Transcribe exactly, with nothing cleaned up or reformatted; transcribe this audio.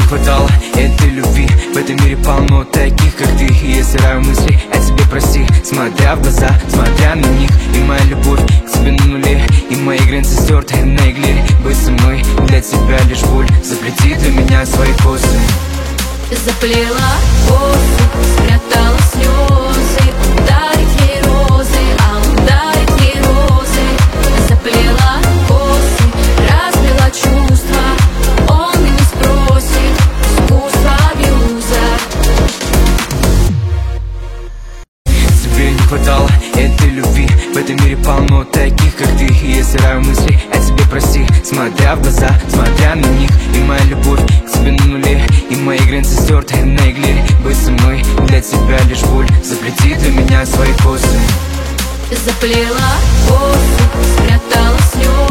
хватало этой любви. В этом мире полно таких, как ты. И я стираю мысли о тебе, прости. Смотря в глаза, смотря на них. И моя любовь к тебе на нуле, и мои границы стерты на игле. Быть со мной для тебя лишь боль. Заплети для меня свои косы. Заплела косу, спрятала слезы. Он дарит ей розы, а он дарит ей розы. Заплела косы, разбила чувства. Он и не спросит, искусство абьюза. Тебе не хватало этой любви. В этом мире полно таких, как ты. И я стираю мысли о тебе, прости. Смотря в глаза, смотря на них. И моя любовь к тебе на нуле, и мои границы стерты на игле. Быть со мной для тебя лишь боль. Заплети для меня свои косы. Заплела косу, спрятала слезы.